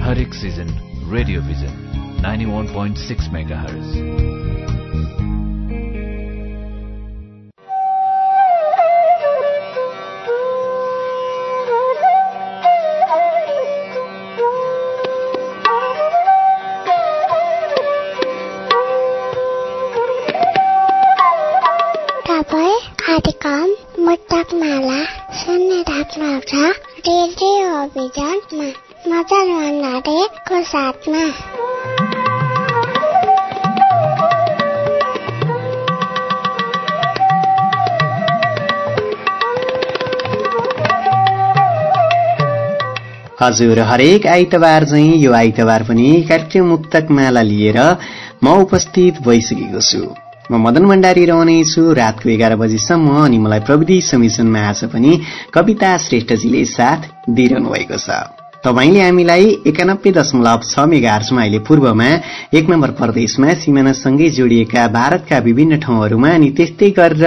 हरेक season radio vision 91.6 megahertz. कार्यक्रम मुक्तक माला सुन्ने राख्नुहुन्छ रेडियो भिजनमा मदन भण्डारीको साथमा। हजुर, हरेक आइतबार चाहिँ यो आइतबार पनि कार्यक्रम मुक्तक माला लिएर म उपस्थित भइसकेको छु। म मदन भण्डारी रहनेछु रातको 11 बजेसम्म। अनि मलाई प्रविधि समिशनमा आज पनि कविता श्रेष्ठजीले साथ दिइरहनु भएको छ। तपाईले हामीलाई 91.6 मेगाहर्जमा अहिले पूर्वमा 1 नम्बर प्रदेशमा सिमानासँगै जोडिएका भारतका विभिन्न ठाउँहरूमा अनि त्यस्तै गरेर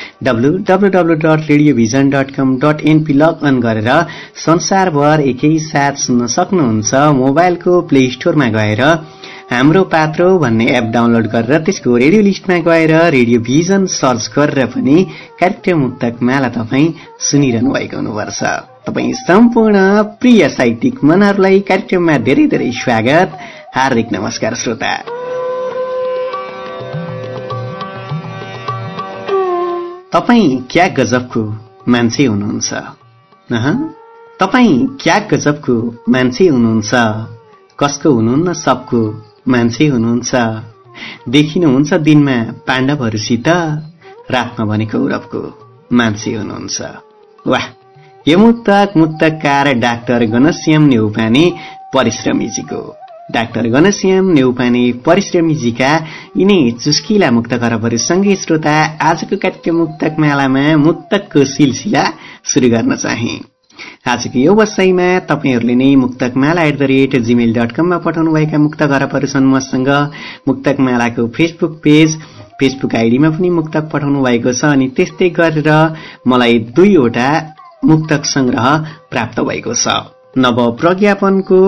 www.radiovision.com.np लगअन गरेर संसारभर एकैसाथ सुन्न सक्नुहुन्छ। मोबाइलको प्ले स्टोरमा गएर हाम्रो पात्रो भन्ने एप डाउनलोड गरेर त्यसको रेडियो लिस्टमा गएर रेडियो भिजन सर्च गरेर पनि कार्यक्रम मुक्तक माला तपाईँ सुनिरहनु भएको हुनुपर्छ। तपाईँ सम्पूर्ण प्रिय साहित्यिक मनहरूलाई कार्यक्रममा धेरै धेरै स्वागत, हार्दिक नमस्कार श्रोता। तपाईँ क्या गजबको मान्छे हुनुहुन्छ, तपाईँ क्या गजबको मान्छे हुनुहुन्छ, कसको हुनुहुन्न सबको मान्छे हुनुहुन्छ। देखिनुहुन्छ दिनमा पाण्डवहरूसित, रातमा भने कौरवको मान्छे हुनुहुन्छ। वाह, यो मुक्तकार डाक्टर घनश्याम नेउपाने परिश्रमीजीको, डाक्टर घनश्याम नेउपाने परिश्रमीजीका यिनै चुस्किला मुक्त खरबहरूसँगै श्रोता आजको कार्यक्रम मुक्तक मालामा मुक्तकको सिलसिला सुरु गर्न चाहे। आजको यो वसाईमा तपाईहरूले नै muktакмала@gmail.com मा पठाउनुभएका मुक्त खरबहरू छन् मसँग। मुक्तक मालाको फेसबुक पेज, फेसबुक आइडीमा पनि मुक्तक पठाउनु भएको छ। अनि त्यस्तै गरेर मलाई 2वटा मुक्तक संग्रह प्राप्त भएको छ। नव प्रज्ञापनको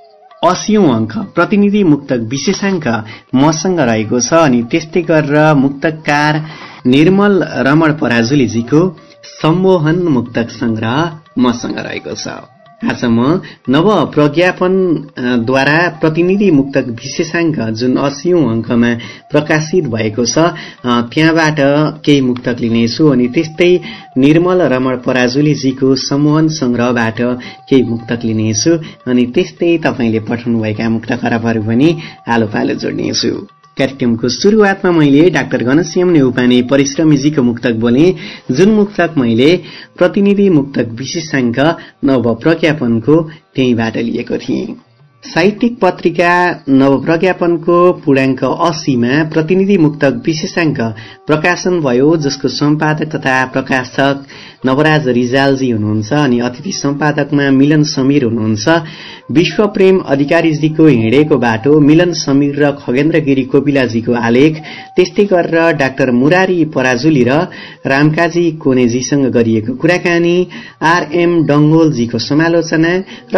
80औं अंक प्रतिनिधि मुक्तक विशेषांक मसँग रहेको छ। अनि त्यस्तै गरेर मुक्तकार निर्मल रमण पराजुलीजीको सम्मोहन मुक्तक संग्रह मसँग रहेको छ। आज म नव प्रज्ञापनद्वारा प्रतिनिधि मुक्तक विशेषांक जुन 80औं अंकमा प्रकाशित भएको छ त्यहाँबाट केही मुक्तक लिनेछु। अनि त्यस्तै निर्मल रमण पराजुलीजीको सम्मोहन संग्रहबाट केही मुक्तक लिनेछु। अनि त्यस्तै तपाईले पठाउनुभएका मुक्त खराबहरू पनि आलो पालो जोड्नेछु। कार्यक्रमको शुरूआतमा मैले डाक्टर घनश्याम नेउपाने परिश्रमीजीको मुक्तक बोले, जुन मुक्तक मैले प्रतिनिधि मुक्तक विशेषांक नव प्रज्ञापनको त्यहीबाट लिएको थिएँ। साहित्यिक पत्रिका नव प्रज्ञापनको पूर्णांक 80 मा प्रतिनिधि मुक्तक विशेषांक प्रकाशन भयो, जसको सम्पादक तथा प्रकाशक नवराज रिजालजी हुनुहुन्छ। अनि अतिथि सम्पादकमा मिलन समीर हुनुहुन्छ। विश्वप्रेम अधिकारीजीको हिँडेको बाटो, मिलन समीर र खगेन्द्र गिरी कोपिलाजीको आलेख, त्यस्तै गरेर डाक्टर मुरारी पराजुली र रामकाजी कोनेजीसँग गरिएको कुराकानी, आरएम डंगोलजीको समालोचना र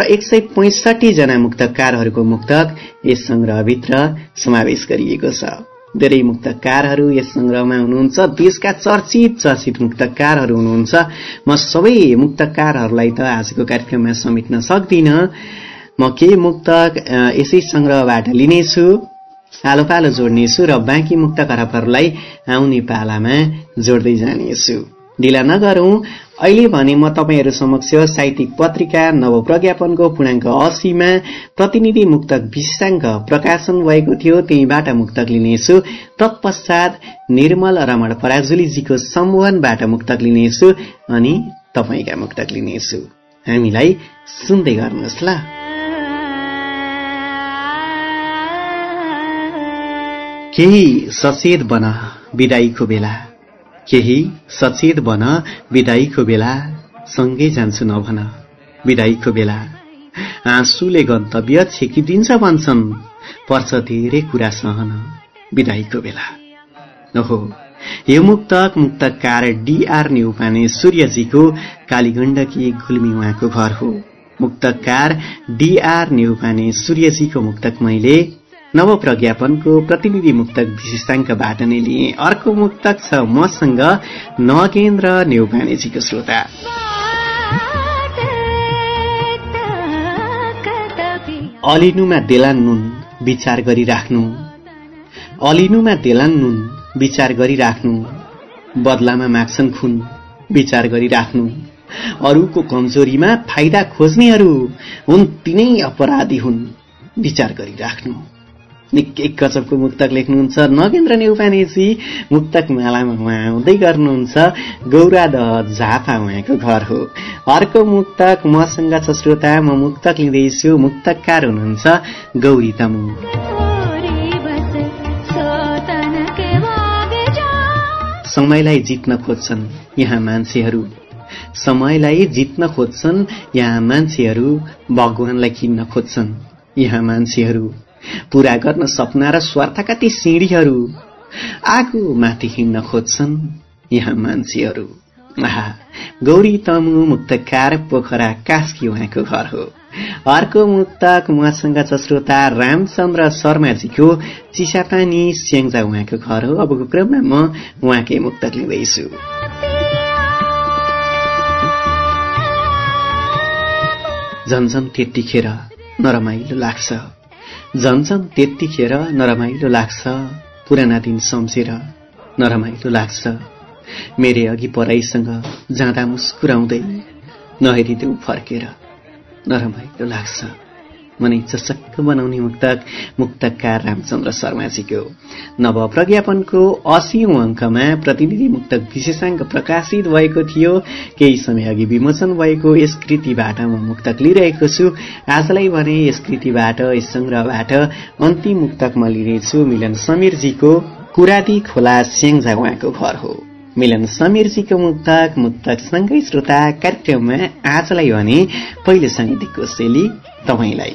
165 जना मुक्तकारहरूको मुक्तक यस संग्रहभित्र समावेश गरिएको छ। धेरै मुक्तकारहरू यस संग्रहमा हुनुहुन्छ। देशका चर्चित मुक्तकारहरू हुनुहुन्छ। म सबै मुक्तकारहरूलाई त आजको कार्यक्रममा समेट्न सक्दिन। म केही मुक्तक यसै संग्रहबाट लिनेछु, आलो पालो जोड्नेछु र बाँकी मुक्त खराबहरूलाई आउने पालामा जोड्दै जानेछु। ढिला नगरौं, अहिले भने म तपाईहरू समक्ष साहित्यिक पत्रिका नव प्रज्ञापनको पूर्णांक 80 मा प्रतिनिधि मुक्तक विशेषांक प्रकाशन भएको थियो, त्यहीबाट मुक्तक लिनेछु। तत्पश्चात निर्मल रमण पराजुलीजीको सम्मोहनबाट मुक्तक लिनेछु अनि तपाईका मुक्तक लिनेछु। हामीलाई सुन्दै गर्नुहोस् ल। केही सचेत बन विदाईको बेला, केही सचेत बन विदाईको बेला, सँगै जान्छु नभन विदाईको बेला। आँसुले गन्तव्य छेकिदिन्छ भन्छन्, पर्छ धेरै कुरा सहन विदाईको बेला। ओहो, यो मुक्तकार डीआर नेउपाने सूर्यजीको कालीगण्डकी गुल्मी उहाँको घर हो। मुक्तकार डीआर नेउपाने सूर्यजीको मुक्तक मैले नवप्रज्ञापनको प्रतिनिधि मुक्तक विशेषांकबाट नै लिए। अर्को मुक्तक छ मसँग नगेन्द्र नेउपानेजीको श्रोता। अलिनुमा देलान नुन विचार गरिराख्नु, अलिनुमा देलान नुन विचार गरिराख्नु, बदलामा माग्छन् खुन विचार गरिराख्नु, अरूको कमजोरीमा फाइदा खोज्नेहरू हुन् तिनै अपराधी हुन् विचार गरिराख्नु। निकै गजबको मुक्तक लेख्नुहुन्छ नगेन्द्र नेउपानेजी। मुक्तक मालामा उहाँ आउँदै गर्नुहुन्छ गौरादह झापा उहाँको घर हो। अर्को मुक्तक मसँग छ श्रोता, म मुक्तक लिँदैछु। मुक्तकार हुनुहुन्छ गौरी तमु। समयलाई जित्न खोज्छन् यहाँ मान्छेहरू, समयलाई जित्न खोज्छन् यहाँ मान्छेहरू, भगवानलाई किन्न खोज्छन् यहाँ मान्छेहरू, पूरा गर्न सपना र स्वार्थका ती सिँढीहरू, आगो माथि हिँड्न खोज्छन् यहाँ मान्छेहरू। आहा, गौरी तमु मुक्तकार पोखरा कास्की उहाँको घर हो। अर्को मुक्तक मसँग छ श्रोता रामचन्द्र शर्माजीको चिसापानी स्याङ्जा उहाँको घर हो। अबको क्रममा म उहाँकै मुक्तक लिँदैछु। झन्झन त्यतिखेर नरमाइलो लाग्छ, झन्झन त्यतिखेर नरमाइलो लाग्छ, पुराना दिन सम्झेर नरमाइलो लाग्छ, मेरे अघि पराईसँग जाँदा मुस्कुराउँदै नहेरिदेऊ फर्केर नरमाइलो लाग्छ। मनै चसक्क बनाउने मुक्तक मुक्तकार रामचन्द्र शर्माजीको। नवप्रज्ञापनको 80औं अङ्कमा प्रतिनिधि मुक्तक विशेषांक प्रकाशित भएको थियो। केही समय अघि विमोचन भएको यस कृतिबाट म मुक्तक लिइरहेको छु। आजलाई भने यस कृतिबाट, यस संग्रहबाट अन्तिम मुक्तक म लिनेछु मिलन समीरजीको कुरादी खोला स्याङ्जा उहाँको घर हो। मिलन समीरजीको मुक्तक मुक्तकसँगै श्रोता कार्यक्रममा आजलाई भने पहिलो साङ्गीतिकको शैली तपाईलाई।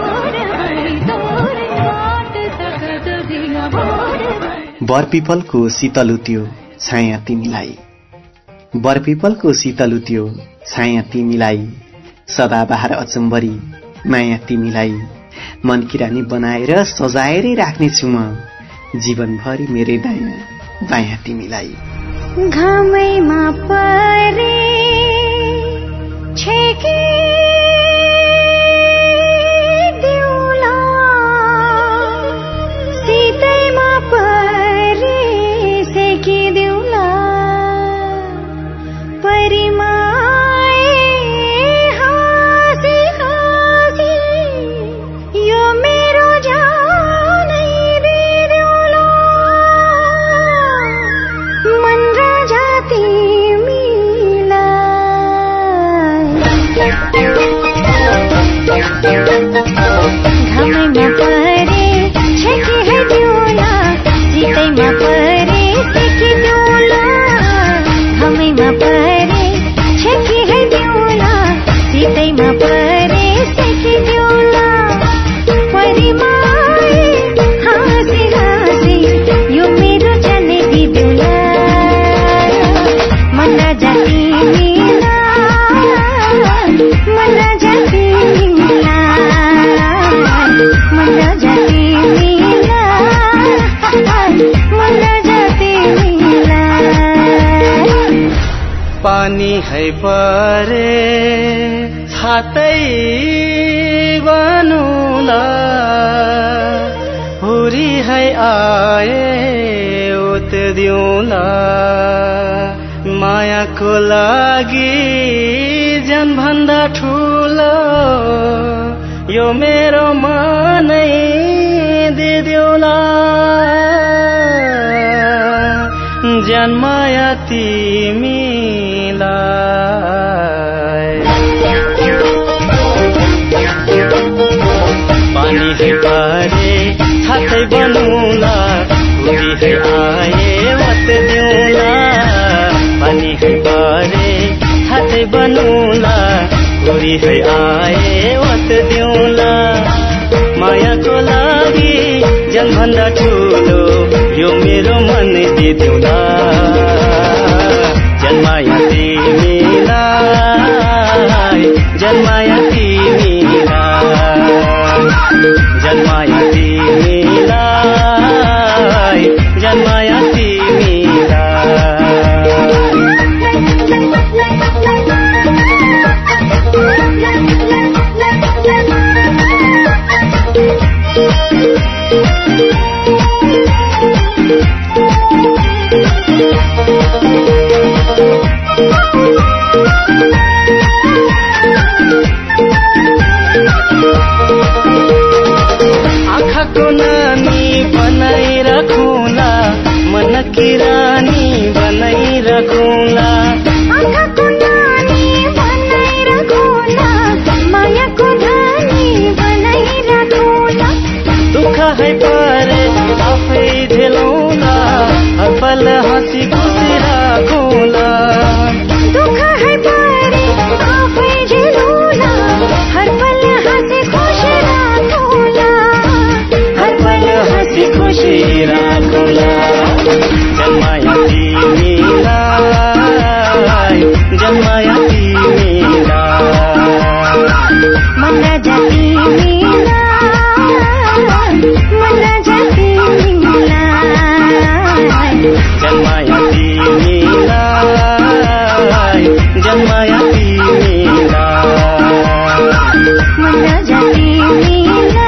बरपिपलको शीतल उट्यो छाया तिमीलाई, बरपिपलको शीतल उट्यो छाया तिमीलाई, सदाबहार अचम्बरी माया तिमीलाई, मनकी रानी बनाएर सजाएरै राख्नेछु म जीवनभरि मेरै दायाँ बायाँ तिमीलाई। घामैमा परे छेकी दिउला, शीतैमा परे सेकी दिउला, परिमाए हाँसी हाँसी यो मेरो जानै दिदिउला, मन राजा तिमीलाई। घामैमा परे छेकी है दिउला, शीतैमा परे सेकी दिउला, घामैमा परे छेकी है दिउला, शीतैमा परे सेकी दिउला, परिमाए हाँसी हाँसी यो मेरो जाने दिदिउला, मन राजा तिमीलाई, मन राजा तिमीलाई, मन राजा तिमीलाई, मन राजा तिमीलाई। पानी है परे छातै बनुला, हुरी है आए उत दिउला, मायाको लागि जन भन्दा ठुलो यो मेरो मनै दिदिउला, जन माया तिमीलाई। पानी है परे छातै बनुला, हुरी है आए वत दिउला, पानी है परे छातै बनुला, हुरी है आए वत दिउला, मायाको लागि जन भन्दा ठुलो यो मेरो मन दिदिउला, जन माया तिमीलाई, जन माया तिमीलाई। आँखाको नानी बनाइराखौँला मनकी रानी बनाइराखौँला आँखाको नानी बनाइराखौँला मायाको रानी बनाइराखौँला दुःख है परे आफै झेलौँला हर पल हाँसी खुसी राखौँला दुःख है परे आफै झेलौँला हर पल हाँसी खुसी राखौँला हर पल हाँसी खुसी राखौँला जन्माया मन जाति मिला मन जाति मिला जन्माया जन्माया मन जाति मिला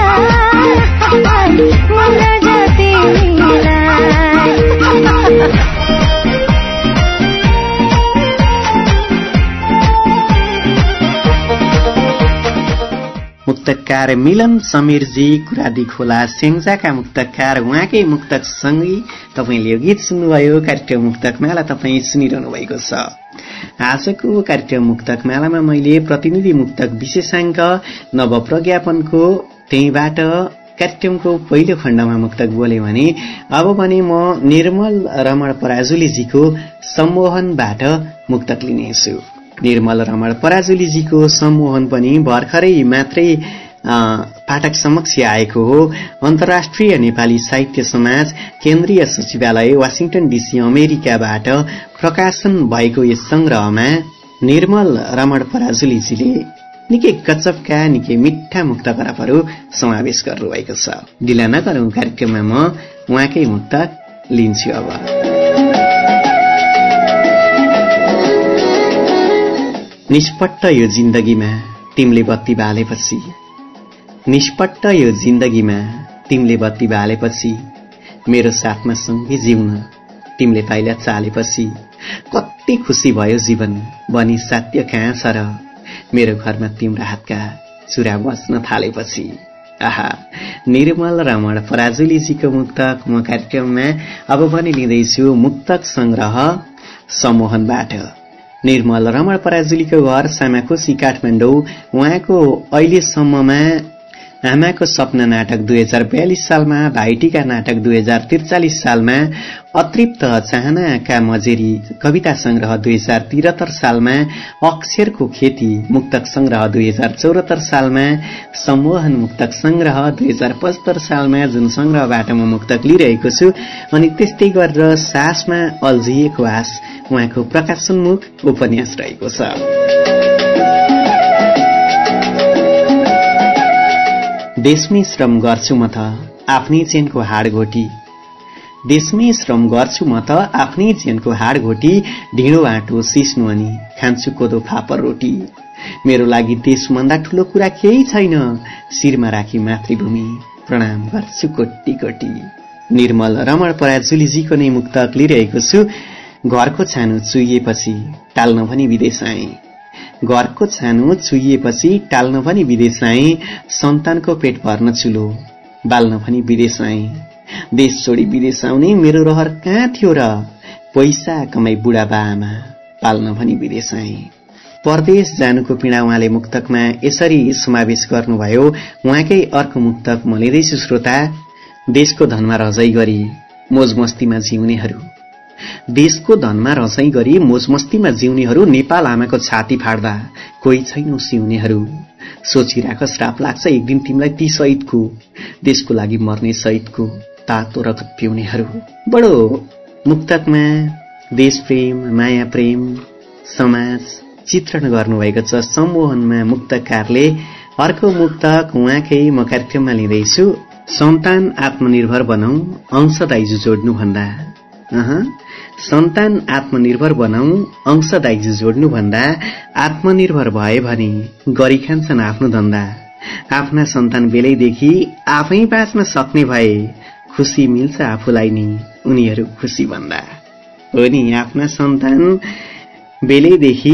मन जाति मिला मुक्तकार मिलन समीरजी कुरादी खोला सेङ्जाका मुक्तकार उहाँकै मुक्तक सँगै तपाईँले यो गीत सुन्नुभयो। कार्यक्रम मुक्तक माला तपाईँ सुनिरहनु भएको छ। आजको कार्यक्रम मुक्तक मालामा मैले प्रतिनिधि मुक्तक विशेषाङ्क नवप्रज्ञापनको त्यहीबाट कार्यक्रमको पहिलो खण्डमा मुक्तक बोले भने अब भने म निर्मल रमण पराजुलीजीको सम्मोहनबाट मुक्तक लिनेछु। निर्मल रमण पराजुलीजीको सम्मोहन पनि भर्खरै मात्रै पाठक समक्ष आएको हो। अन्तर्राष्ट्रिय नेपाली साहित्य समाज केन्द्रीय सचिवालय वाशिंटन डीसी अमेरिकाबाट प्रकाशन भएको यस संग्रहमा निर्मल रमण पराजुलीजीले निकै गजबका निकै मिठा मुक्त खराबहरू समावेश गर्नुभएको छ। ढिला नगरौं, कार्यक्रममा म उहाँकै मुक्तक लिन्छु। अब निष्पट्ट यो जिन्दगीमा तिमीले बत्ती बालेपछि, निष्पट्ट यो जिन्दगीमा तिमीले बत्ती बालेपछि, मेरो साथमा सँगै जिउन तिमीले पाइला चालेपछि, कति खुसी भयो जीवन बनी साध्य कहाँ छ र, मेरो घरमा तिम्रो हातका चुरा बस्न थालेपछि। आहा, निर्मल रमण पराजुलीजीको मुक्तक म कार्यक्रममा अब पनि लिँदैछु मुक्तक संग्रह सम्मोहनबाट। निर्मल रमण पराजुलीको घर सामाकोशी काठमाडौँ। उहाँको अहिलेसम्ममा आमाको सपना नाटक 2042 सालमा, भाइटीका नाटक 2043 सालमा, अतृप्त चाहनाका मजेरी कविता संग्रह 2073 सालमा, अक्षरको खेती मुक्तक संग्रह 2074 सालमा, सम्मोहन मुक्तक संग्रह 2075 सालमा, जुन संग्रहबाट म मुक्तक लिइरहेको छु। अनि त्यस्तै गरेर सासमा अल्झिएको आस उहाँको प्रकाशनमुख उपन्यास रहेको छ। देशमै श्रम गर्छु म त आफ्नै चेनको हाड घोटी, देशमै श्रम गर्छु म त आफ्नै चेनको हाड घोटी, ढिँडो आँटो सिस्नु अनि खान्छु कोदो फापर रोटी, मेरो लागि देशभन्दा ठूलो कुरा केही छैन, शिरमा राखी मातृभूमि प्रणाम गर्छु कोटी कोटी। निर्मल रमण पराजुलीजीको नै मुक्तक लिइरहेको छु। घरको छानो चुइएपछि टाल्न पनि विदेश आए, घरको छानो चुइएपछि टाल्न पनि विदेश आए, सन्तानको पेट भर्न चुलो बाल्न पनि विदेश आए, देश छोडी विदेश आउने मेरो रहर कहाँ थियो र, पैसा कमाई बुढा बाआमा पाल्न पनि विदेश आए। परदेश जानुको पीडा उहाँले मुक्तकमा यसरी समावेश गर्नुभयो। उहाँकै अर्को मुक्तक म लिँदैछु श्रोता। देशको धनमा रजाई गरी मोजमस्तीमा जिउनेहरू, देशको धनमा रजाई गरी मोजमस्तीमा जिउनेहरू, नेपाल आमाको छाती फाड्दा कोही छैन सिउनेहरू, सोचिराख श्राप लाग्छ एक दिन तिमीलाई ती शहीदको, देशको लागि मर्ने शहीदको तातो रगत पिउनेहरू। बडो मुक्तकमा देश प्रेम, माया प्रेम, समाज चित्रण गर्नुभएको छ सम्मोहनमा मुक्तकारले। अर्को मुक्तक उहाँकै म कार्यक्रममा लिँदैछु। सन्तान आत्मनिर्भर बनाऊ अंश दाइजो जोड्नु भन्दा, सन्तान आत्मनिर्भर बनाऊ अंश दाइजो जोड्नु भन्दा, आत्मनिर्भर भए भने गरी खान्छन् आफ्नो धन्दा, आफ्ना सन्तान बेलैदेखि आफै बाँच्न सक्ने भए खुसी मिल्छ आफूलाई नि उनीहरू खुसी भन्दा। हो नि, आफ्ना सन्तान बेलैदेखि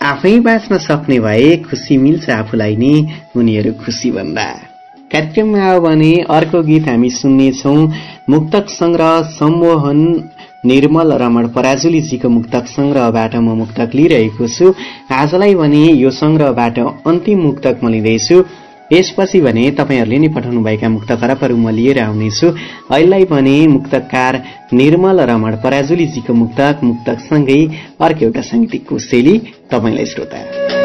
आफै बाँच्न सक्ने भए खुसी मिल्छ आफूलाई नि उनीहरू खुसी भन्दा। कार्यक्रममा आयो भने अर्को गीत हामी सुन्नेछौं। मुक्तक संग्रह सम्मोहन निर्मल रमण पराजुलीजीको मुक्तक संग्रहबाट म मुक्तक लिइरहेको छु। आजलाई भने यो संग्रहबाट अन्तिम मुक्तक म लिँदैछु। यसपछि भने तपाईहरूले नै पठाउनुभएका मुक्त खरबहरू म लिएर आउनेछु। अहिलेलाई भने मुक्तकार निर्मल रमण पराजुलीजीको मुक्तकसँगै अर्को एउटा साङ्गीतिक कोसेली तपाईलाई श्रोता।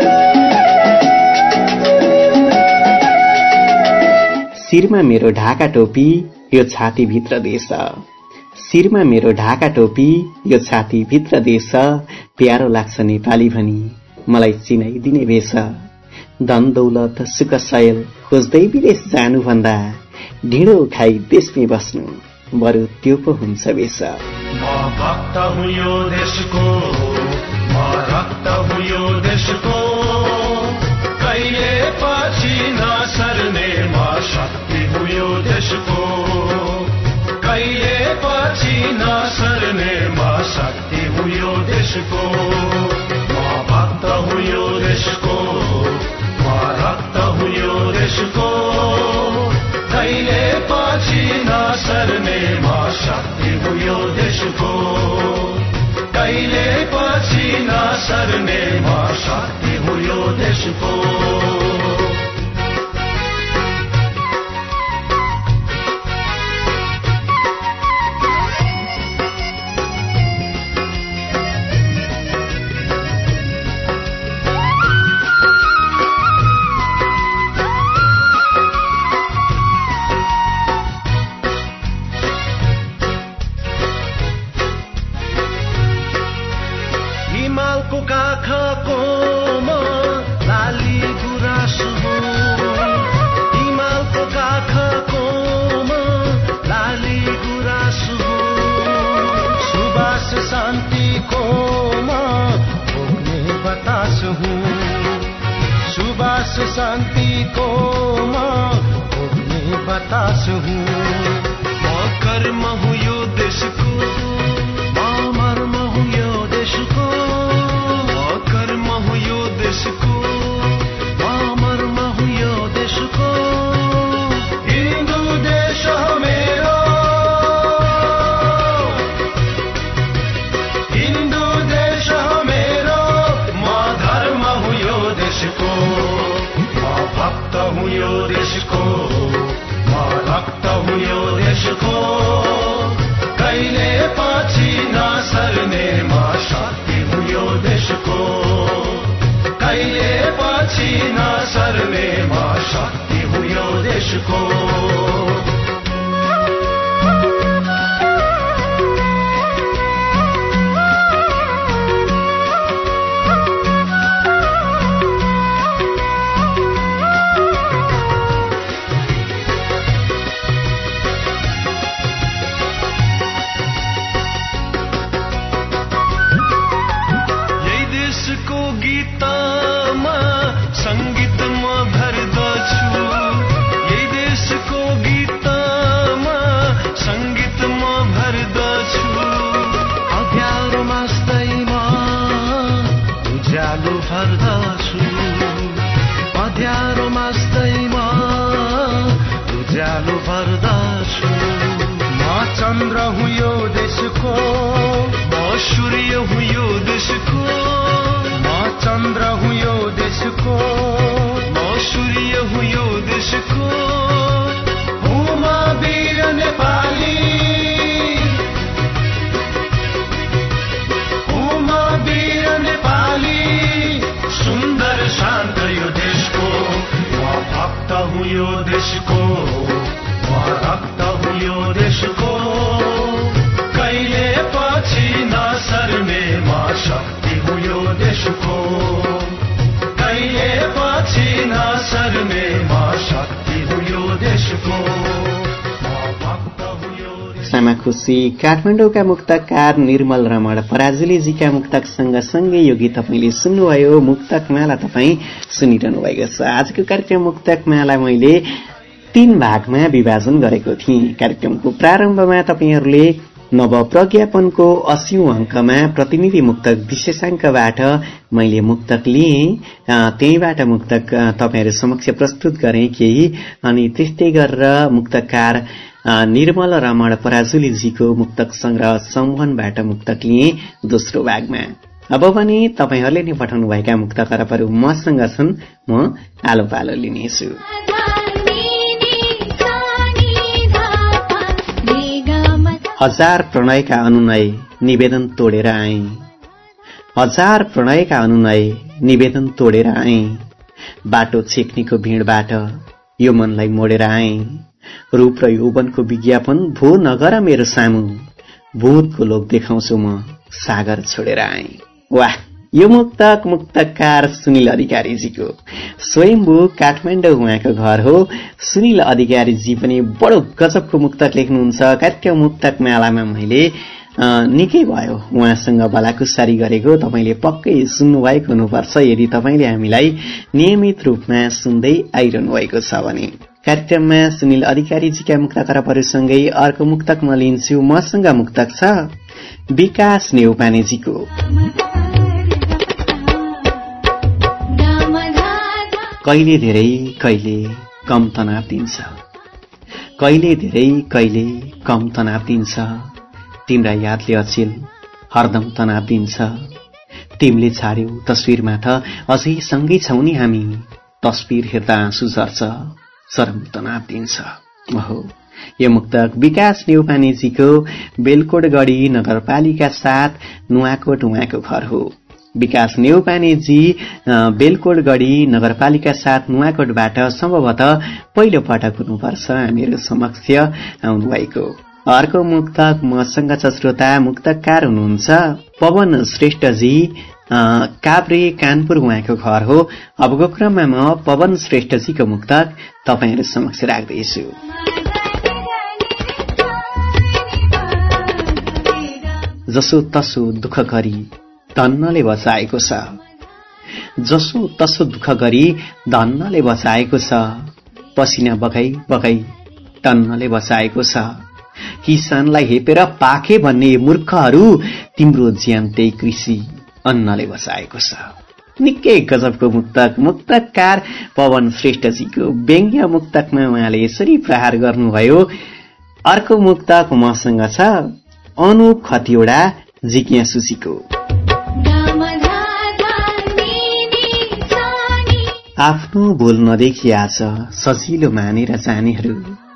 शिरमा मेरो ढाका टोपी यो छातीभित्र देश, शिरमा मेरो ढाका टोपी यो छातीभित्र देश, प्यारो लाग्छ नेपाली भनी मलाई चिनाइदिने भेष, धन दौलत सुख शयल खोज्दै विदेश जानुभन्दा ढिँडो खाई देशमै बस्नु बरु त्यो पो हुन्छ बेस। म भक्त हुँ यो देशको, म रक्त हुँ यो देशको, कहिले पछि नसर्ने म शक्ति हुँ यो देशको, कहिले पछि नसर्ने म शक्ति हुँ यो देशको। म भक्त हुँ यो देशको, रक्त हुँ यो देशको, कहिले पछि नसर्ने म शक्ति हुँ यो देशको, कहिले पछि नसर्ने म शक्ति हुँ यो देशको। शान्तिको म भोग्ने बतास हुँ, म कर्म हुँ यो देशको, म मर्म हुँ यो देशको, म कर्म हुँ यो देशको, म मर्म हुँ यो देशको। हिन्दू देश हो मेरो, हिन्दू देश हो मेरो, म धर्म हुँ यो देशको, भक्त हुँ यो देशको, म रक्त हुँ यो देशको, कहिले पछि नसर्ने म शक्ति हुँ यो देशको, कहिले पछि नसर्ने म शक्ति हुँ यो देशको। चन्द्र हुँ यो देशको, म सूर्य हुँ यो देशको, म चन्द्र हुँ यो देशको, म सूर्य हुँ यो देशको। हुँ म वीर नेपाली, हुँ म वीर नेपाली, सुन्दर शान्त यो देशको, म भक्त हुँ यो देशको, म रक्त हुँ यो देशको, कहिले पछि नसर्ने म शक्ति हुँ यो देशको, कहिले पछि नसर्ने म शक्ति हुँ यो देशको। सामा खुसी काठमाडौँका मुक्तकार निर्मल रमण पराजुलीजीका मुक्तक सँगसँगै यो गीत तपाईँले सुन्नुभयो। मुक्तक माला तपाईँ सुनिरहनु भएको छ। आजको कार्यक्रम मुक्तक माला मैले 3 भागमा विभाजन गरेको थिएँ। कार्यक्रमको प्रारम्भमा तपाईहरूले नवप्रज्ञापनको 80औं अङ्कमा प्रतिनिधि मुक्तक विशेषाङ्कबाट मैले मुक्तक लिएँ। त्यहीबाट मुक्तक तपाईहरु समक्ष प्रस्तुत गरेँ केही। अनि त्यस्तै गरेर मुक्तकार निर्मल रमण पराजुलीजीको मुक्तक संग्रह सम्वनबाट मुक्तक लिएँ दोस्रो भागमा। अब पनि तपाईहरुले नै पठाउनुभएका मुक्त करपहरू मसँग छन्। म आलो पालो लिनेछु। हजार प्रणयका अनुनय निवेदन तोडेर आए, हजार प्रणयका अनुनय निवेदन तोडेर आए, बाटो छेक्नेको भिडबाट यो मनलाई मोडेर आए, रूप र यौवनको विज्ञापन भो नगर मेरो सामु, भूतको लोक देखाउँछु म सागर छोडेर आए। वाह, यो मुक्तक मुक्तकार सुनिल अधिकारीजीको स्वयम्भू काठमाडौँ उहाँको घर हो। सुनिल अधिकारीजी पनि बडो गजबको मुक्तक लेख्नुहुन्छ। कार्यक्रम मुक्तक मेलामा मैले निकै भयो उहाँसँग भलाकुसारी गरेको। तपाईले पक्कै सुन्नु भएको हुनुपर्छ यदि तपाईले हामीलाई नियमित रूपमा सुन्दै आइरहनु भएको छ भने। कार्यक्रममा सुनिल अधिकारीजीका मुक्त करपहरूसँगै अर्को मुक्तक म लिन्छु। मसँग मुक्तक छ विकास नेउपानेजीको। कहिले धेरै कहिले कम तनाव दिन्छ, कहिले धेरै कहिले कम तनाव दिन्छ, तिम्रा यादले अचेल हरदम तनाव दिन्छ, तिमीले छाड्यौ तस्विरमा त अझै सँगै छौ नि हामी, तस्विर हेर्दा आँसु झर्छ चरम तनाव दिन्छ। ओहो, यो मुक्तक विकास नेउपानेजीको बेलकोटगढी नगरपालिका 7 नुवाकोट उहाँको घर हो। विकास नेउपानेजी बेलकोटगढी नगरपालिका 7 नुवाकोटबाट सम्भवतः पहिलो पटक हुनुपर्छ हामीहरू समक्ष आउनुभएको। अर्को मुक्तक मसँग छ श्रोता। मुक्तकार हुनुहुन्छ पवन श्रेष्ठजी, काभ्रे कानपुर उहाँको घर हो। अबको क्रममा म पवन श्रेष्ठजीको मुक्तक तपाईहरु समक्ष राख्दैछु। जसो तसो दुःख गरी धन्नले बचाएको छ, जसो तसो दुःख गरी धन्नले बचाएको छ, पसिना बगाई बगाई टन्नले बचाएको छ, किसानलाई हेपेर पाखे भन्ने मूर्खहरू तिम्रो ज्यान त्यही कृषि अन्नले बचाएको छ। निकै गजबको मुक्तक मुक्तकार पवन श्रेष्ठजीको व्यङ्ग्य मुक्तकमा उहाँले यसरी प्रहार गर्नुभयो। अर्को मुक्तक मसँग छ अनुप खतिवडा जिज्ञासुजीको। आफ्नो बोल नदेखि आज सजिलो मानेर जानेहरू,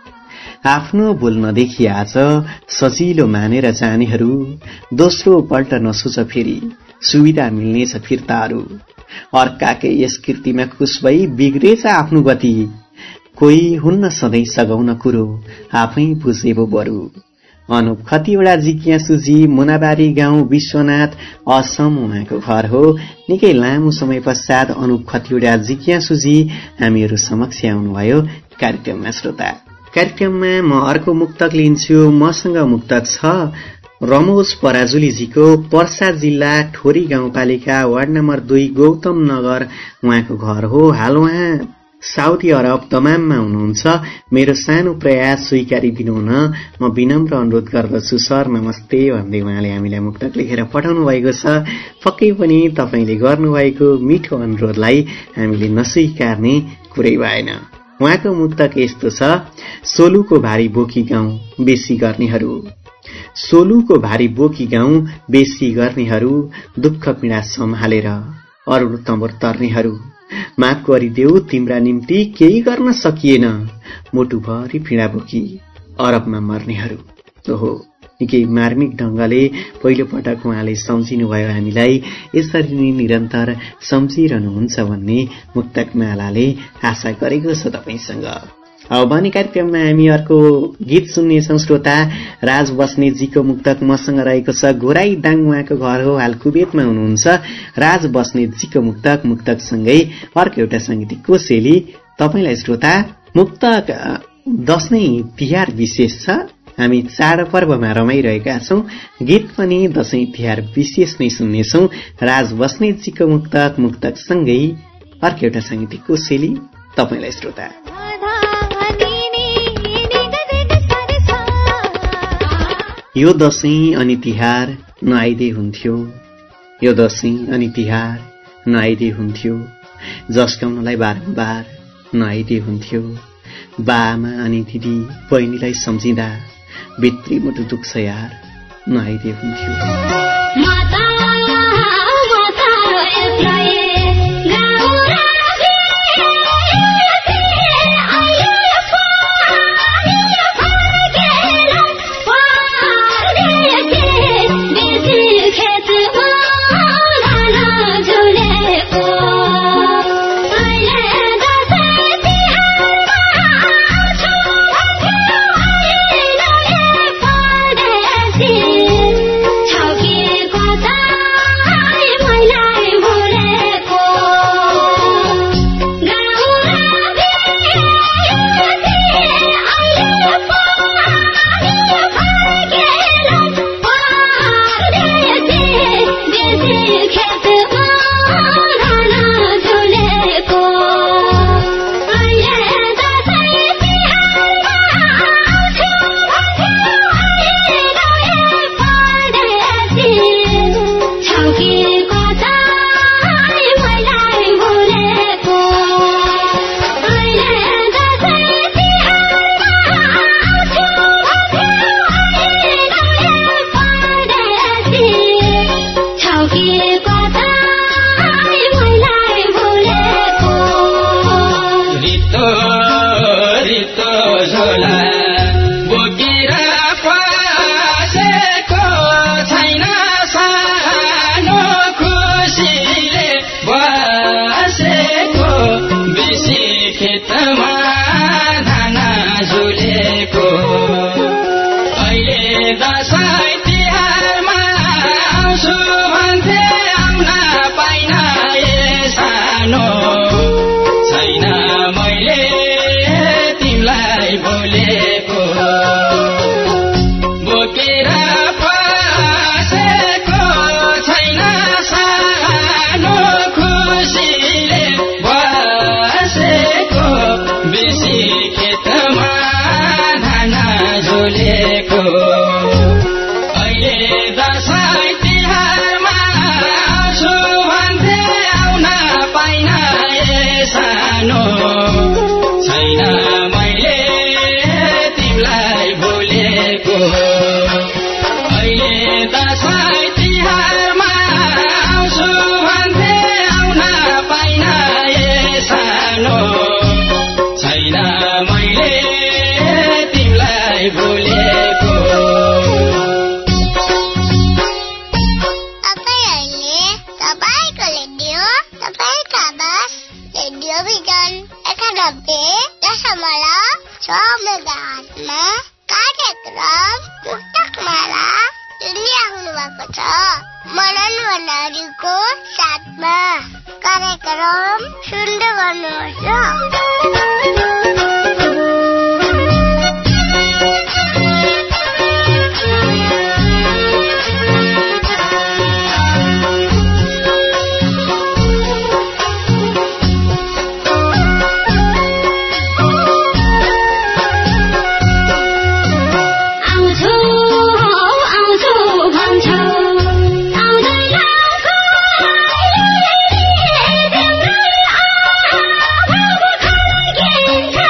आफ्नो बोल नदेखि आज सजिलो मानेर जानेहरू, दोस्रो पल्ट नसोच फेरि सुविधा मिल्नेछ फिर्ताहरू, अर्काकै यस कृतिमा खुश भई बिग्रेछ आफ्नो गति, कोही हुन्न सधैँ सघाउन कुरो आफै बुझेबो बरु। अनुप खतिवडा जिज्ञासुजी मुनाबारी गाउँ विश्वनाथ असम उहाँको घर हो। निकै लामो समय पश्चात अनुप खतिवडा जिज्ञासुजी हामीहरू समक्ष आउनुभयो कार्यक्रममा। श्रोता, कार्यक्रममा म अर्को मुक्तक लिन्छु। मसँग मुक्तक छ रमोज पराजुलीजीको पर्सा जिल्ला ठोरी गाउँपालिका वार्ड नम्बर 2 गौतम नगर उहाँको घर हो। हाल उहाँ साउदी अरब दमाममा हुनुहुन्छ। मेरो सानो प्रयास स्वीकारी दिनुहुन म विनम्र अनुरोध गर्दछु सर, नमस्ते भन्दै उहाँले हामीलाई मुक्तक लेखेर पठाउनु भएको छ। पक्कै पनि तपाईले गर्नुभएको मिठो अनुरोधलाई हामीले नस्वीकार्ने कुरै भएन। उहाँको मुक्तक यस्तो छ सोलुको भारी बोकी गाउँ बेसी गर्नेहरू, सोलुको भारी बोकी गाउँ बेसी गर्नेहरू, दुःख पीडा सम्हालेर अरू तम्बर तर्नेहरू, माफ गरिदेऊ तिम्रा निम्ति केही गर्न सकिएन, मुटुभरि पीडा बोकी अरबमा मर्नेहरू। ओहो, निकै मार्मिक ढंगले पहिलो पटक उहाँले सम्झिनुभयो हामीलाई। यसरी नै निरन्तर सम्झिरहनुहुन्छ भन्ने मुक्तक मालाले आशा गरेको छ तपाईसँग। अब भने कार्यक्रममा हामी अर्को गीत सुन्नेछौं। श्रोता, राज बस्नेतजीको मुक्तक मसँग रहेको छ। घोराई दाङ उहाँको घर हो, हाल कुवेतमा हुनुहुन्छ। राज बस्नेतजीको मुक्तक सँगै अर्को एउटा संगीतिक कोसेली तपाईलाई श्रोता। मुक्तक दशैं तिहार विशेष छ, हामी चाडपर्वमा रमाइरहेका छौं। गीत पनि दशैं तिहार विशेष नै सुन्नेछौं। राज बस्नेतजीको मुक्तक सँगै अर्को एउटा संगीतिक कोसेली तपाईलाई श्रोता। यो दशैं अनि तिहार नआइदे हुन्थ्यो, यो दशैं अनि तिहार नआइदे हुन्थ्यो, जस्काउनलाई बारम्बार नआइदे हुन्थ्यो। बाआमा अनि दिदी बहिनीलाई सम्झिँदा भित्री मुटु दुख्छ यार, नआइदे हुन्थ्यो। Thank you.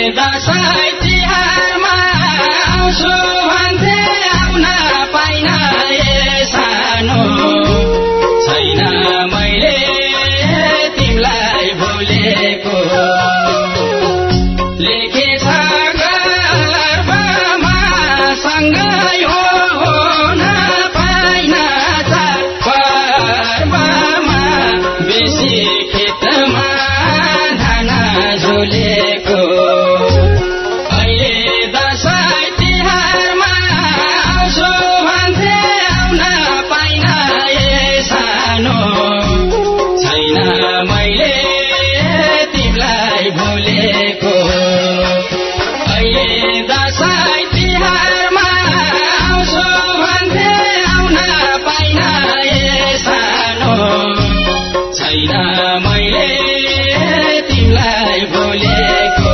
दशैँ तिहारमा आउँछु भन्थे आउन पाइन ए सानो छैन मैले तिमीलाई भुलेको लेखेछ गर्भमा सँगै हुन पाइन पर्वमा बेसी खेतमा धान झुलेको अहिले दशैँ तिहारमा आउँछु भन्थे आउन पाइन ए सानो छैन मैले तिमीलाई भुलेको अहिले दशैँ तिहारमा आउँछु भन्थे आउन पाइन ए सानो छैन मैले तिमीलाई भुलेको।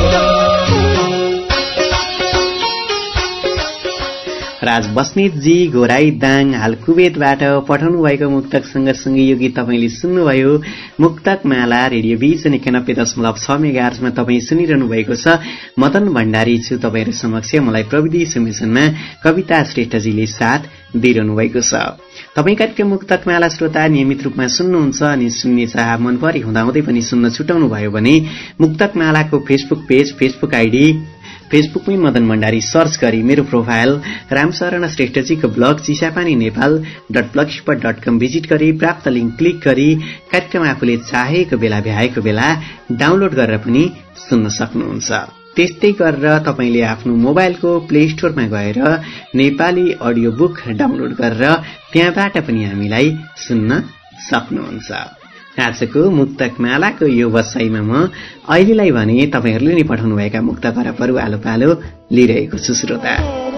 राज बस्नेतजी घोराई दाङ हाल कुवेतबाट पठाउनु भएको मुक्तक सँगसँगै यो गीत तपाईँले सुन्नुभयो। मुक्तक माला रेडियो भिजन 91.6 मेगाहर्जमा तपाईँ सुनिरहनु भएको छ। मदन भण्डारी छु तपाईँहरू समक्ष। मलाई प्रविधि संयोजनमा कविता श्रेष्ठजीले साथ दिइरहनु भएको छ। तपाईँ कार्यक्रम मुक्तक माला श्रोता नियमित रूपमा सुन्नुहुन्छ अनि सुन्ने चाह मनपरी हुँदाहुँदै पनि सुन्न छुटाउनु भयो भने मुक्तक मालाको फेसबुक पेज, फेसबुक आइडी, फेसबुकमै मदन भण्डारी सर्च गरी मेरो प्रोफाइल रामशरण श्रेष्ठजीको ब्लग चिसापानी नेपाल.blogspot.com भिजिट गरी प्राप्त लिंक क्लिक गरी कार्यक्रम आफूले चाहेको बेला भ्याएको बेला डाउनलोड गरेर पनि सुन्न सक्नुहुन्छ। त्यस्तै गरेर तपाईले आफ्नो मोबाइलको प्ले स्टोरमा गएर नेपाली अडियो बुक डाउनलोड गरेर त्यहाँबाट पनि हामीलाई सुन्न सक्नुहुन्छ। आजको मुक्तक मालाको यो बसाइमा म अहिलेलाई भने तपाईहरूले नै पठाउनु भएका मुक्त खराबहरू आलो पालो लिइरहेको छु। श्रोता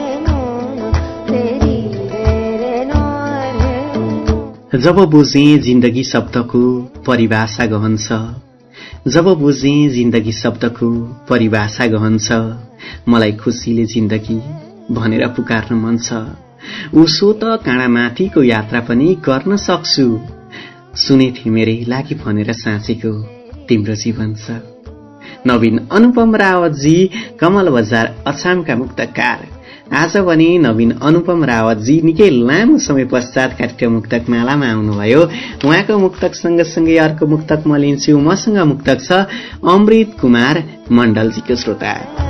जब बुझे जिन्दगी शब्दको परिभाषा गहन छ, जब बुझे जिन्दगी शब्दको परिभाषा गहन छ, मलाई खुसीले जिन्दगी भनेर पुकार्न मन छ। उसो त काँडामाथिको यात्रा पनि गर्न सक्छु, सुने थिए मेरै लागि भनेर साँचेको तिम्रो जीवन छ। नवीन अनुपम रावतजी कमल बजार अछामका मुक्तकार। आज भने नवीन अनुपम रावतजी निकै लामो समय पश्चात कार्यक्रम मुक्तक मालामा आउनुभयो। उहाँको मुक्तक सँगसँगै अर्को मुक्तक म लिन्छु। मसँग मुक्तक छ अमृत कुमार मण्डलजीको। श्रोता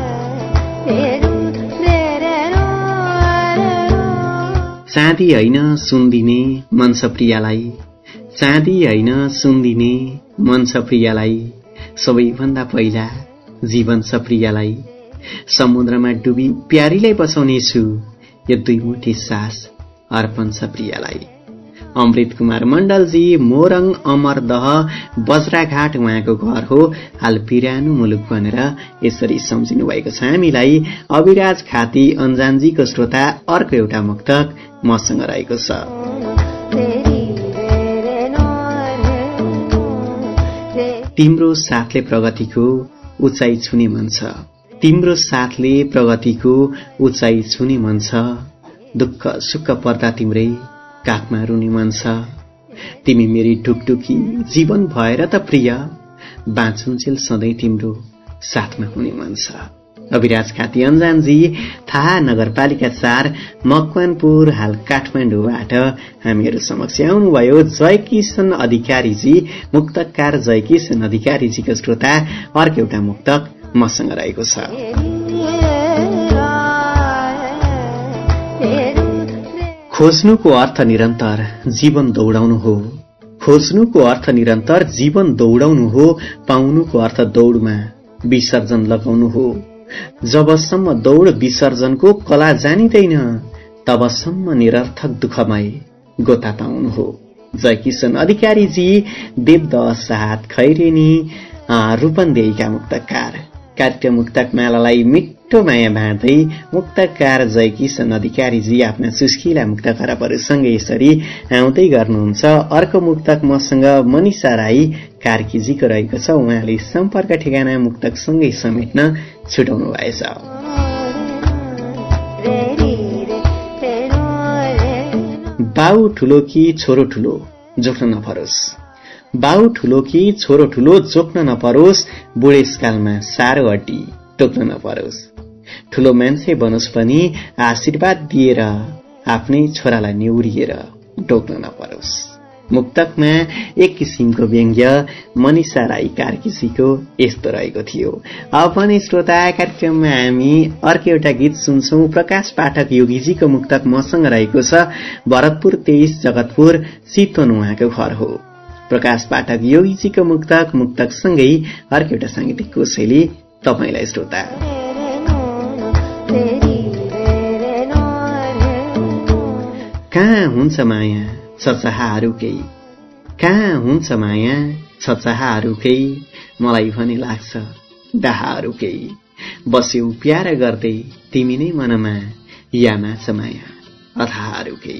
चाँदी होइन सुन्दिने मन छ प्रियालाई, चाँदी होइन सुन्दिने मन छ प्रियालाई, सबैभन्दा पहिला जीवन छ प्रियालाई। समुद्रमा डुबी प्यारीलाई बचाउनेछु, यो दुई मुठी सास अर्पण छ प्रियालाई। अमृत कुमार मण्डलजी मोरङ अमरदह बज्राघाट उहाँको घर हो। हाल पिरानो मुलुक भनेर यसरी सम्झिनु भएको छ हामीलाई। अविराज खाती अन्जानजीको। श्रोता अर्को एउटा मुक्तक मसँग रहेको छ। तिम्रो साथले प्रगतिको उचाइ छुने मन छ, तिम्रो साथले प्रगतिको उचाइ छुने मन छ, दुःख सुख पर्दा तिम्रै काखमा रुने मन छ। तिमी मेरी ढुकढुकी जीवन भएर त प्रिय, बाँचुन्जेल सधैँ तिम्रो साथमा हुने मन छ। अविराज खाती अन्जानजी थाहा नगरपालिका 4 मकवानपुर हाल काठमाडौँबाट हामीहरू समक्ष आउनुभयो। जयकिशन अधिकारीजी मुक्तकार जयकिशन अधिकारीजीको। श्रोता अर्को एउटा मुक्तक मसँग रहेको छ। खोज्नुको अर्थ निरन्तर जीवन दौडाउनु हो, खोज्नुको अर्थ निरन्तर जीवन दौडाउनु हो, पाउनुको अर्थ दौडमा विसर्जन लगाउनु हो। जबसम्म दौड विसर्जनको कला जानिदैन, तबसम्म निरर्थक दुःखमय गोता पाउनु हो। जयकिशन अधिकारीजी देवदस हात खैरेनी रूपन्देहीका मुक्तकार। कार्यक्रम मुक्तक मालालाई मिठो माया बाँड्दै मुक्तकार जयकिशन अधिकारीजी आफ्ना चुस्किला मुक्त खराबहरूसँगै यसरी आउँदै गर्नुहुन्छ। अर्को मुक्तक मसँग मनिषा राई कार्कीजीको रहेको छ। उहाँले सम्पर्क ठेगाना मुक्तकसँगै समेट्न छुटाउनु भएछ। बाउ ठुलो कि छोरो ठुलो जोख्न नपरोस्, बाउ ठुलो कि छोरो ठुलो जोख्न नपरोस्, बुढेसकालमा सारो अड्डी टोक्न नपरोस्। ठूलो मान्छे बनोस् पनि आशीर्वाद दिएर आफ्नै छोरालाई निउरिएर टोक्न नपरोस्। मुक्तकमा एक किसिमको व्यङ्ग्य मनिषा राई कार्कीजीको यस्तो रहेको थियो। अब पनि श्रोता कार्यक्रममा हामी अर्को एउटा गीत सुन्छौं। प्रकाश पाठक योगीजीको मुक्तक मसँग रहेको छ। भरतपुर 23 जगतपुर चितवन उहाँको घर हो। प्रकाश पाठक योगीजीको मुक्तकसँगै अर्को एउटा सांगीतिक कोसेली तपाईलाई श्रोता। कहाँ हुन्छ माया छचाहाहरू केही, कहाँ हुन्छ माया छचाहाहरू केही, मलाई भने लाग्छ डाहाहरू केही। बस्यौ प्यार गर्दै तिमी नै मनमा, या नाच माया अथाहरू केही।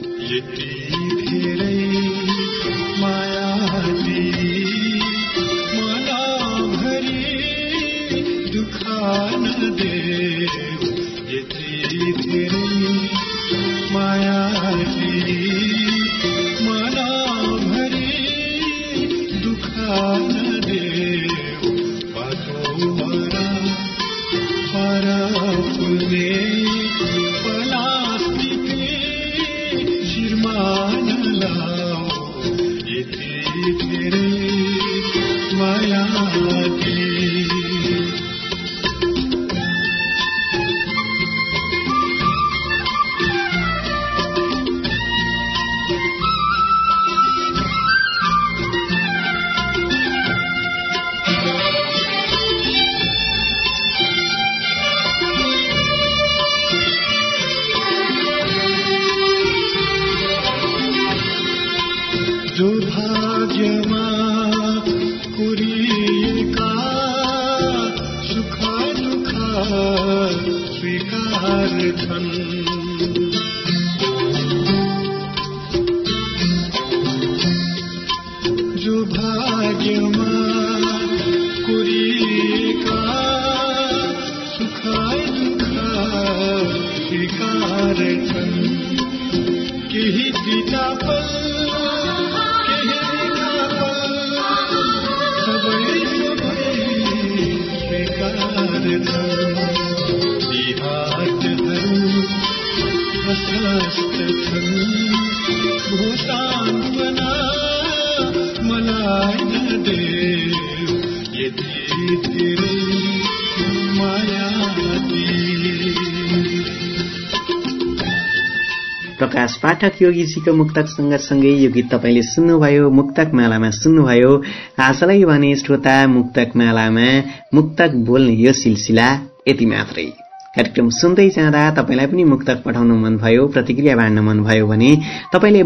प्रकाश पाठक योगीजीको मुक्तक सँगसँगै यो गीत तपाईले सुन्नुभयो, मुक्तक मालामा सुन्नुभयो। आजलाई भने श्रोता मुक्तक मालामा मुक्तक बोल्ने यो सिलसिला यति मात्रै। कार्यक्रम सुन्दै जाँदा तपाईलाई पनि मुक्तक पठाउन मन भयो, प्रतिक्रिया बाँड्न मन भयो भने तपाईले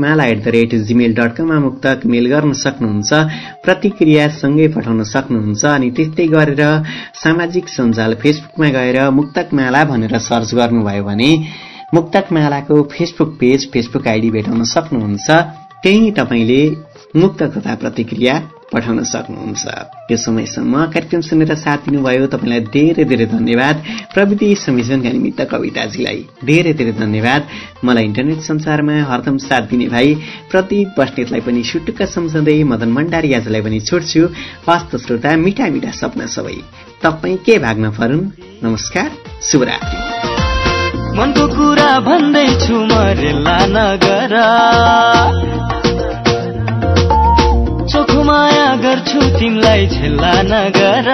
muktokmala@gmail.com मा मुक्तक मेल गर्न सक्नुहुन्छ, प्रतिक्रिया सँगै पठाउन सक्नुहुन्छ। अनि त्यस्तै गरेर सामाजिक सञ्जाल फेसबुकमा गएर मुक्तकमाला भनेर सर्च गर्नुभयो भने मुक्तकमालाको फेसबुक पेज, फेसबुक आइडी भेटाउन सक्नुहुन्छ। त्यही तपाईले मुक्तक तथा प्रतिक्रिया पठाउन सक्नुहुन्छ। यो समयसम्म कार्यक्रम सुनेर साथ दिनुभयो तपाईलाई धेरै धेरै धन्यवाद। प्रविधि संयोजनका निमित्त कविताजीलाई धेरै धेरै धन्यवाद। मलाई इन्टरनेट संसारमा हरदम साथ दिने भाइ प्रदीप बस्नेतलाई पनि सुटुक्क सम्झँदै मदन भण्डारी आजलाई पनि छोड्छु। हस्त श्रोता, मिठा मिठा सपना सबै तपाई के भाग्न परुन्। नमस्कार, शुभरात्रि। मनको कुरा भन्दैछु मरेला नगर, चोखो माया गर्छु तिमीलाई झेल्ला नगर।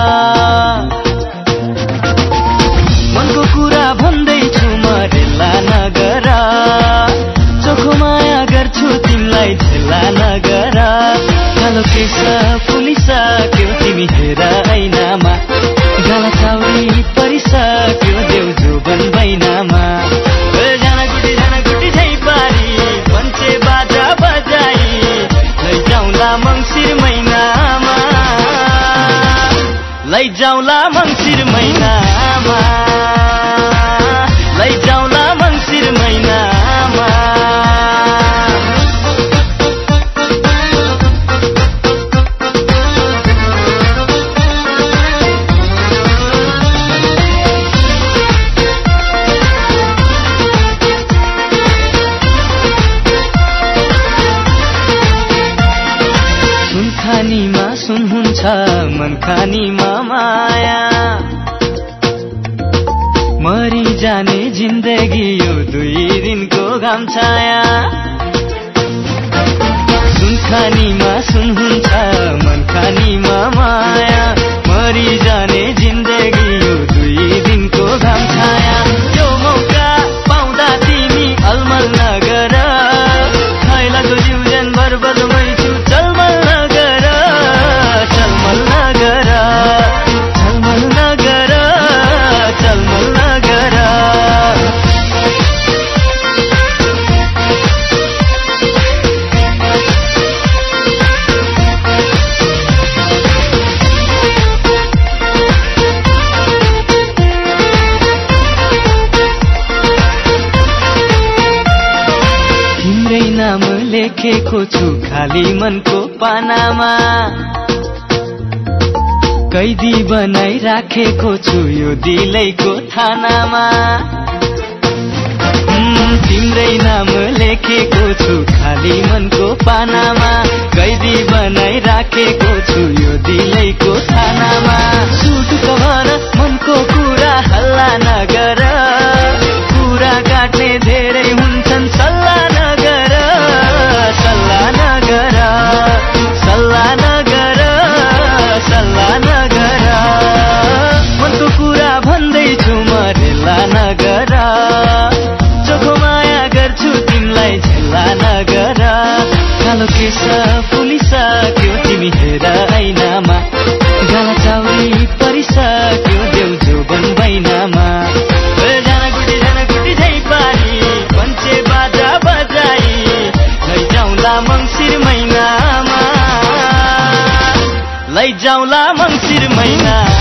मनको कुरा भन्दैछु मरेला नगर, चोखो माया गर्छु तिमीलाई झेल्ला नगर। कालो केस पुलिसक्यो तिमी हेर ऐनामा, गाला चाउरी परिसक्यो देउ जोबन बैनामा। झानाकुटी झै पारी पञ्चे बाजा बजाई लैजाउँला मङ्सिर महिनामा, लैजाउँला मङ्सिर महिनामा, लैजाउँला मङ्सिर महिनामा। सुन खानीमा सुन हुन्छ, मन खानीमा माया। जिन्दगी यो 2 दिनको घाम छाया सुन खानीमा सुन हुन्छ मन खानीमा माया मरि जाने जिन्दगी यो 2 दिनको घाम छाया यो मौका पाउँदा तिमी अलमल नगर खैलाको जीवन बर्बदमै छु चलमल नगर चलमल नगर चलमल नगर चलमल नगर नाम लेखेको छु खाली मनको पानामा कैदी बनाई राखेको छु यो दिलैको थानामा तिम्रै नाम लेखेको छु खाली मनको पानामा कैदी बनाई राखेको छु यो दिलैको थानामा सुटुक भर मनको कुरा हल्ला नगर कुरा काट्ने धेरै हुन्छन् सल्लाह नगर सल्लाह नगर सल्लाह नगर सल्लाह नगर मनको कुरा भन्दैछु म रेला नगर चोखो माया गर्छु तिमीलाई झेल्ला नगर कालो केस फुलिसक्यो तिमी हेर ऐनामा गाला चाउरी परिसक्यो देउ जोबन बैनामा जाना गुटी झै पारी पञ्चे बाजा बजाई लैजाउँला मङ्सिर महिनामा लैजाउँला मङ्सिर महिना